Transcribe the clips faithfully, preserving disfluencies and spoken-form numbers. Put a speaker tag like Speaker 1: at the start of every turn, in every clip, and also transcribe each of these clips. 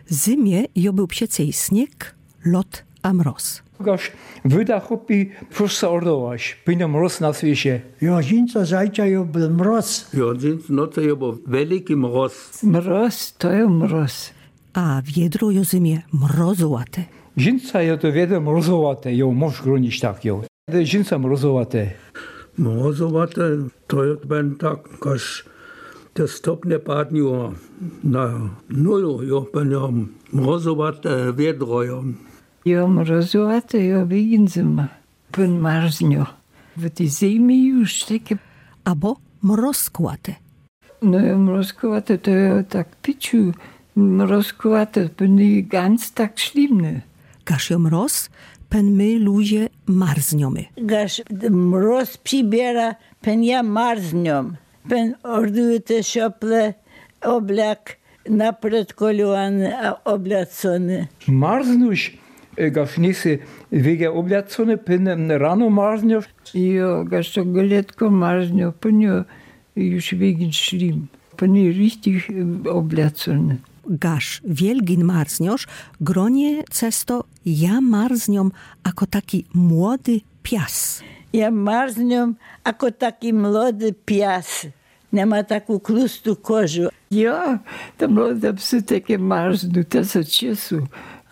Speaker 1: Zimie jo był psicej śnieg, lot a mroz.
Speaker 2: Gaż wyda chopi prosta ordować, pina mroz na świecie.
Speaker 3: Ja, dżinca zajcia jo był mroz.
Speaker 4: Ja, dżinca noce jo był wielki mroz.
Speaker 5: Mroz, to je mroz.
Speaker 1: A wiedro jo zimie mrozowate.
Speaker 2: Dżinca jo to wiedro mrozowate, jo możesz gronić tak jo. Dżinca mrozowate.
Speaker 4: Mrozowate, to je ben tak, każ te stopnie padniło na nulu, jo ben jo mrozowate wiedro jo.
Speaker 5: Jo mrozowate, jo wegen zima. Pun marznjo. W tej zimi już takie...
Speaker 1: Abo mrozkowate.
Speaker 5: No jo mrozkowate, to jo tak piczu. Mrozkowate, pun nie ganz tak schlimmne.
Speaker 1: Gaż jo mroz, pen my ludzie marzniemy.
Speaker 6: Gaż mroz přibiera, pen ja marzniom. Pen orduje te šople oblak napred koluany a oblacony.
Speaker 2: Marznuś, gaż niesy wege oblacony, pen rano marzniów.
Speaker 5: Jo, gaż to goletko marznjo, pen jo już wegen schlimm. Pen je richtig oblacony.
Speaker 1: Gaż wielgin marznioż, gronie cesto ja marzniom ako taki młody pias.
Speaker 6: Ja marzniom ako taki młody pias. Nema taką klustu kożu.
Speaker 5: Ja, te młode psy takie marzną, te są ciesu.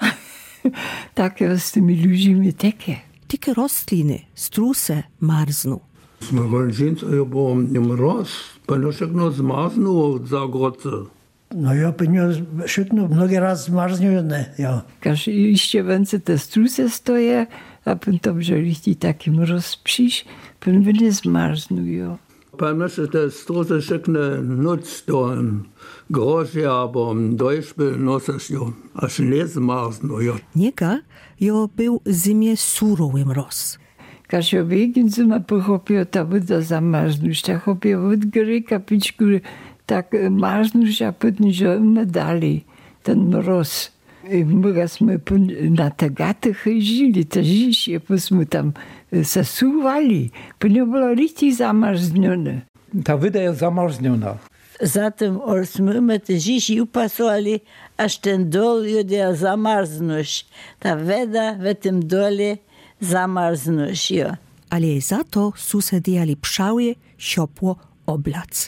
Speaker 5: Takie z tymi ludźmi takie.
Speaker 1: Tyke rostliny, struse marzną.
Speaker 4: Dżinca jo był mroz, ben jo všechno zmaznuło od zagroce.
Speaker 3: No ja bym jo wszystko mnogi raz zmarznione, ja.
Speaker 5: Każ iście więcej te struse stoje, a potem, że richtig taki mroz przyjść, potem nie zmarzną, jo.
Speaker 4: Pan myśli, te struse všechno noc do grozie, aber im Deutschbild nosisz jo, aż nie zmarzną, jo.
Speaker 1: Niega jo był zimie surowy mroz.
Speaker 5: Każ jo wegen zima pochopio, ta woda zamarznuć, ta chopio wód gry kapiczku, tak marznuć, a potem, że my dalej, ten mroz. My jsme na te gaty chodzili, te žižie, jsme tam zasuwali. Ponieważ było richtig zamarznione.
Speaker 2: Ta wyda jest zamarzniona.
Speaker 6: Zatem jsme my te žiži upasovali, aż ten dol jode zamarznuć. Ta weda w tym dole zamarznuć, jo.
Speaker 1: Ale za to susedjali pšauje, šopło, oblac.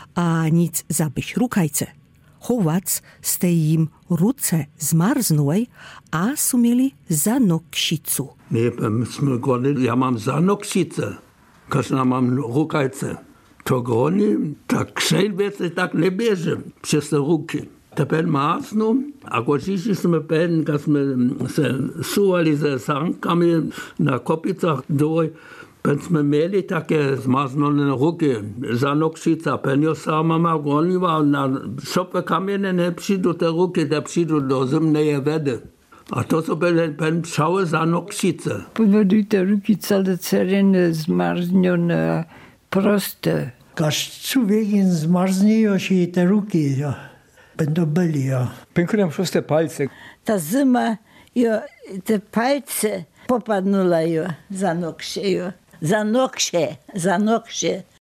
Speaker 1: A nic zabyś rukajce. Chowac z tej im ruce zmarznułej, a sumieli za noksicu.
Speaker 4: Nie, myśmy говорили, ja mam za noksicę, każda mam rukajce. To groni, tak krzeń więcej tak nie bierze przez te ruki. Tepen marzną, a godziliśmy pen, kaśmy se suwali ze sankami na kopicach doj, Bęśmy mieli takie zmarznione ruki za noksica. Penio sama ma goniła, na szopę kamienie nie przyjdą te ruki, te przyjdą do zimnej wody. A to są pen pszały za noksice.
Speaker 5: Powoduj te ruki całe cerene zmarznione, proste.
Speaker 3: Każ człowiekiem zmarznieją się te ruki, ja. Będą byli, ja.
Speaker 2: Pękują przez te palce.
Speaker 6: Ta zima, jo, te palce popadnula jo za noksie, jo. Za noksie, za noksie.